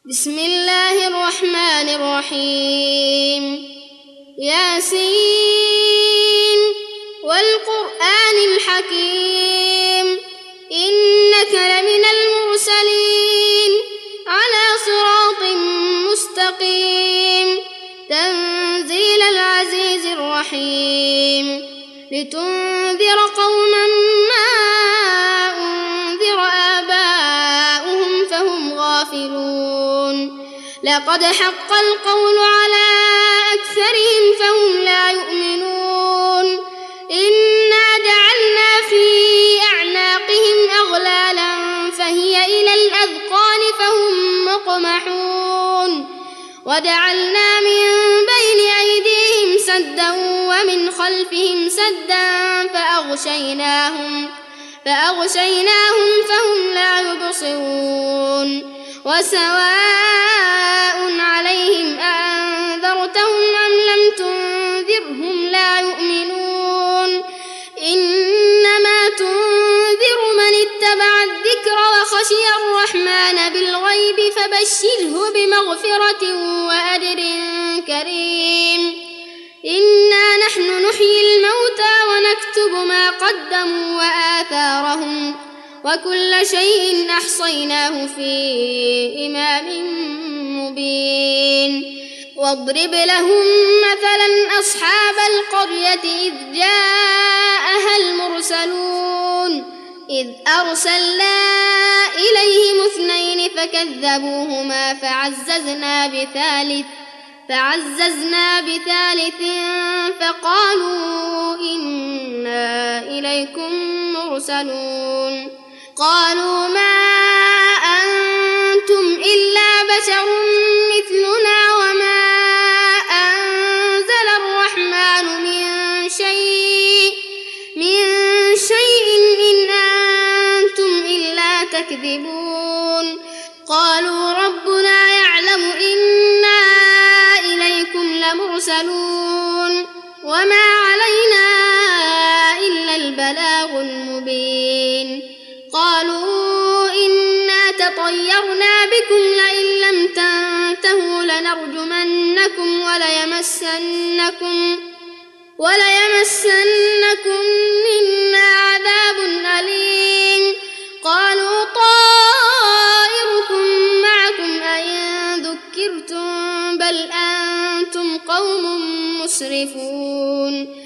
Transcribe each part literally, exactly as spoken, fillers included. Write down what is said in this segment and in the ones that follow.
بسم الله الرحمن الرحيم. ياسين والقرآن الحكيم إنك لمن المرسلين على صراط مستقيم تنزيل العزيز الرحيم لتنذر قوما ما أنذر آباؤهم فهم غافلون لقد حق القول على أكثرهم فهم لا يؤمنون إنا جعلنا في أعناقهم أغلالا فهي إلى الأذقان فهم مقمحون وجعلنا من بين أيديهم سدا ومن خلفهم سدا فأغشيناهم فأغشيناهم فهم لا يبصرون وسواء عليهم أأنذرتهم أم لم تنذرهم لا يؤمنون إنما تنذر من اتبع الذكر وخشي الرحمن بالغيب فبشره بمغفرة وأجر كريم إنا نحن نحيي الموتى ونكتب ما قدموا وآثارهم وكل شيء أحصيناه في إمام مبين واضرب لهم مثلا أصحاب القرية إذ جاءها المرسلون إذ أرسلنا إليهم اثنين فكذبوهما فعززنا بثالث فعززنا بثالث فقالوا إنا إليكم مرسلون قالوا ما أنتم إلا بشر مثلنا وما أنزل الرحمن من شيء من شيء إن أنتم إلا تكذبون قالوا ربنا يعلم إنا إليكم لمرسلون وما علينا إلا البلاغ المبين قالوا إنا تطيرنا بكم لئن لم تنتهوا لنرجمنكم وليمسنكم وليمسنكم منا عذاب أليم قالوا طائركم معكم أئن ذكرتم بل أنتم قوم مسرفون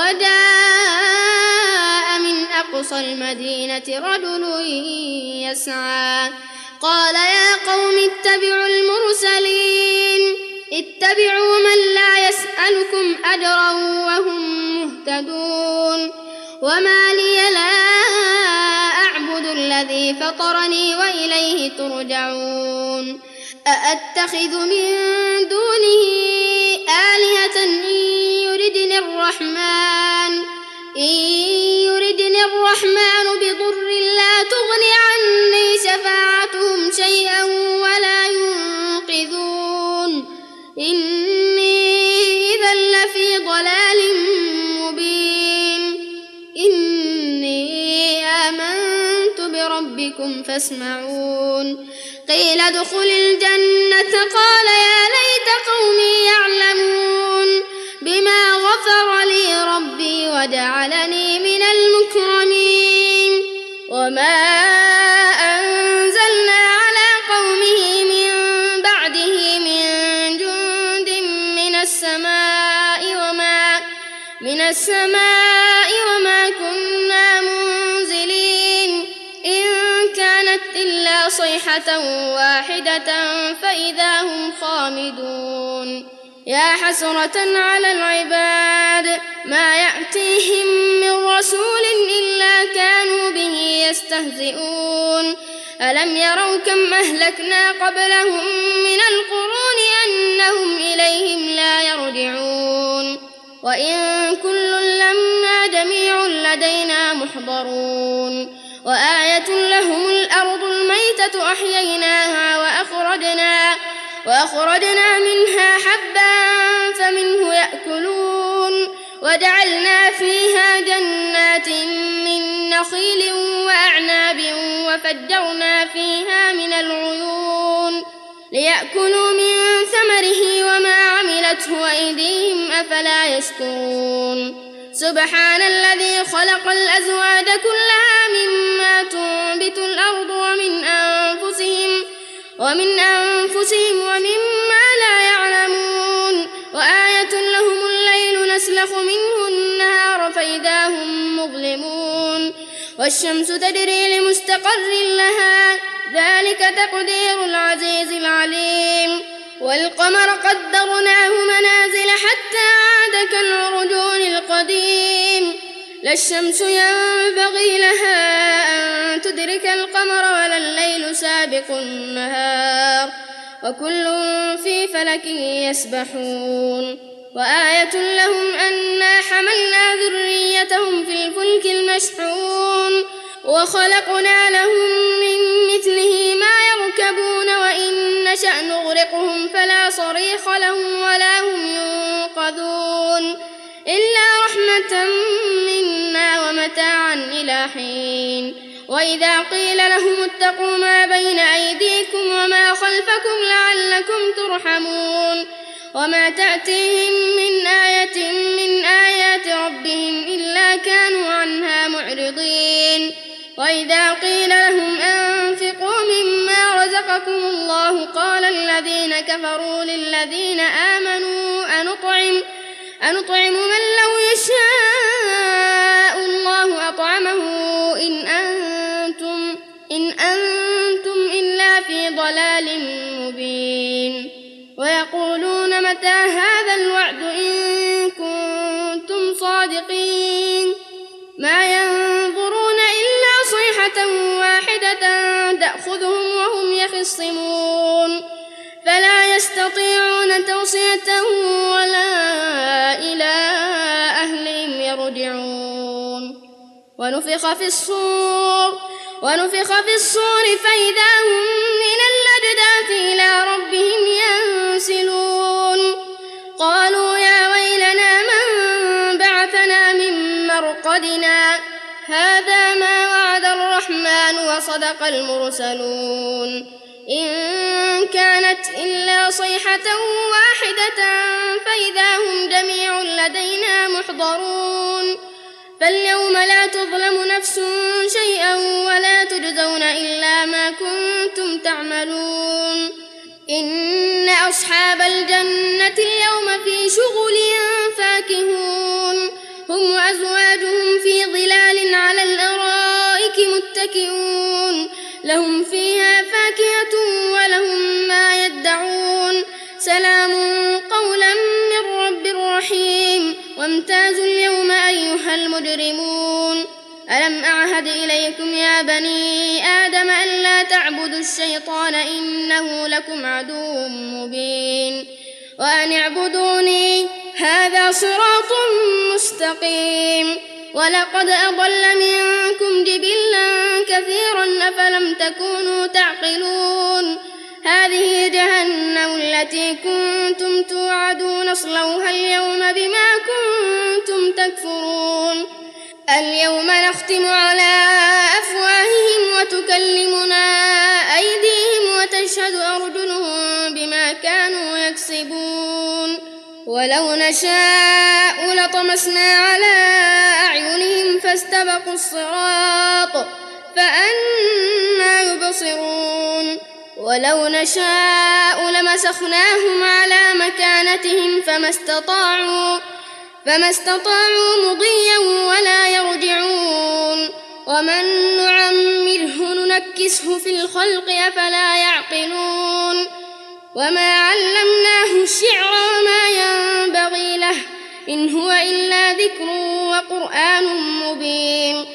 وجاء من أقصى المدينة رجل يسعى قال يا قوم اتبعوا المرسلين اتبعوا من لا يسألكم أجرا وهم مهتدون وما لي لا أعبد الذي فطرني وإليه ترجعون أأتخذ من دونه آلهة إن يردني الرحمن إن يردني الرحمن بضر لا تغني عني شفاعتهم شيئا ولا ينقذون إني إذا لفي ضلال مبين إني آمنت بربكم فاسمعون قيل ادخل الجنة قال يا ليت قومي يعلمون بما غفر لي ربي وجعلني من المكرمين وما أنزلنا على قومه من بعده من جند من السماء وما من السماء وما كنا منزلين إن كانت إلا صيحة واحدة فإذا هم خامدون يا حسرة على العباد ما يأتيهم من رسول إلا كانوا به يستهزئون ألم يروا كم أهلكنا قبلهم من القرون أنهم إليهم لا يرجعون وإن كل لما جميع لدينا محضرون وآية لهم الأرض الميتة أحييناها وأخرجنا وأخرجنا منها حبا فمنه يأكلون وجعلنا فيها جنات من نخيل وأعناب وفجرنا فيها من العيون ليأكلوا من ثمره وما عملته أيديهم أفلا يشكرون سبحان الذي خلق الأزواج كلها مما تنبت الأرض ومن أنفسهم ومن أنفسهم ومما لا يعلمون وآية لهم الليل نسلخ منه النهار فإذا هم مظلمون والشمس تجري لمستقر لها ذلك تقدير العزيز العليم والقمر قدرناه منازل حتى عاد كالعرجون القديم لا الشمس ينبغي لها أن تدرك القمر ولا الليل سابق النهار وكل في فلك يسبحون وآية لهم أنا حملنا ذريتهم في الفلك المشحون وخلقنا لهم من مثله ما يركبون وإن نشأ نغرقهم فلا صريخ لهم ولا هم ينقذون إلا رحمة منا ومتاعا إلى حين وإذا قيل لهم اتقوا ما بين أيديكم وما خلفكم لعلكم ترحمون وما تأتيهم من آية من آيات ربهم إلا كانوا عنها معرضين وإذا قيل لهم أنفقوا مما رزقكم الله قال الذين كفروا للذين آمنوا أنطعم أنطعم من لو يشاء الله أطعمه إن أنتم إن أنتم إلا في ضلال مبين ويقولون متى هذا الوعد إن كنتم صادقين ما ينظرون إلا صيحة واحدة تأخذهم وهم يخصمون فلا يستطيعون توصية ولا إلى أهلهم يرجعون ونفخ في الصور ونفخ في الصور فإذا هم من الأجداث إلى ربهم ينسلون قالوا يا ويلنا من بعثنا من مرقدنا هذا ما وعد الرحمن وصدق المرسلون إن كانت إلا صيحة واحدة فإذا هم جميع لدينا محضرون فاليوم لا تظلم نفس شيئا ولا تجزون إلا ما كنتم تعملون إن أصحاب الجنة اليوم في شغل فاكهون هم وأزواجهم في ظلال على الأرائك متكئون لهم فيها فاكهة ولهم ما يدعون سلام قولا من رب رحيم وامتازوا اليوم أيها المجرمون ألم أعهد إليكم يا بني آدم ألا تعبدوا الشيطان إنه لكم عدو مبين وأن اعبدوني هذا صراط مستقيم ولقد أضل منكم جبلا كثيرا أفلم تكونوا تعقلون هذه جهنم التي كنتم توعدون اصلوها اليوم بما كنتم تكفرون اليوم نختم على أفواههم وتكلمنا أيديهم وتشهد أرجلهم بما كانوا يكسبون ولو نشاء لطمسنا على أعينهم فاستبقوا الصراط فأنى يبصرون ولو نشاء لمسخناهم على مكانتهم فما استطاعوا فما استطاعوا مضيا ولا يرجعون ومن نعمره ننكسه في الخلق أفلا يعقلون وما علمناه الشعر وما ينبغي له إن هو إلا ذكر وقرآن مبين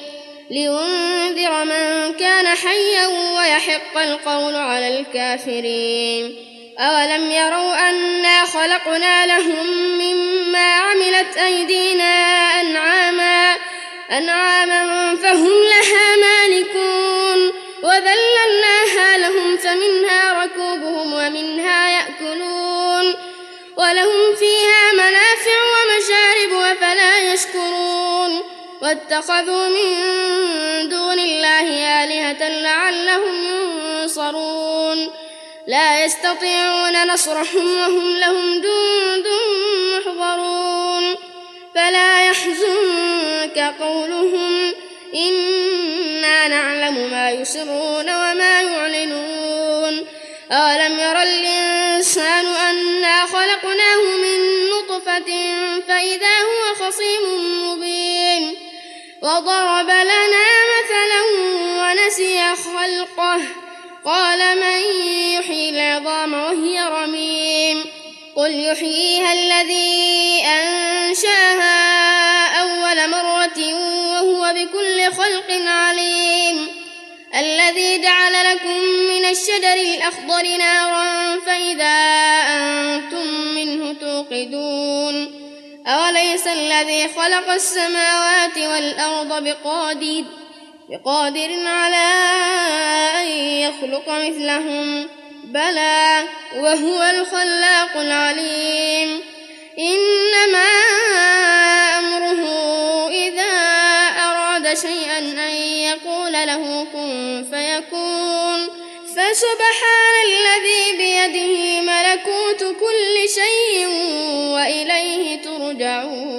لينذر من كان حيا ويحق القول على الكافرين أولم يروا أنا خلقنا لهم مما عملت أيدينا أنعاما أنعاما فهم لها مالكون وذللناها لهم فمنها ركوبهم ومنها يأكلون ولهم فيها منافع ومشارب أفلا يشكرون واتخذوا من دون الله آلهة لعلهم ينصرون لا يستطيعون نصرهم وهم لهم جند محضرون فلا يحزنك قولهم إنا نعلم ما يسرون وما يعلنون أولم ير الإنسان أنا خلقناه من نطفة فإذا هو خصيم مبين وضرب لنا مثلا ونسي خلقه قال من يحيي العظام وهي رميم قل يحييها الذي أنشأها أول مرة وهو بكل خلق عليم الذي جعل لكم من الشجر الأخضر نارا فإذا أنتم منه توقدون أوليس الذي خلق السماوات والأرض بقادر بقادر على أن يخلق مثلهم بلى وهو الخلاق العليم إنما أمره إذا أراد شيئا أن يقول له كن فيكون فسبحان الذي بيده ملكوت كل شيء وإليه ترجعون.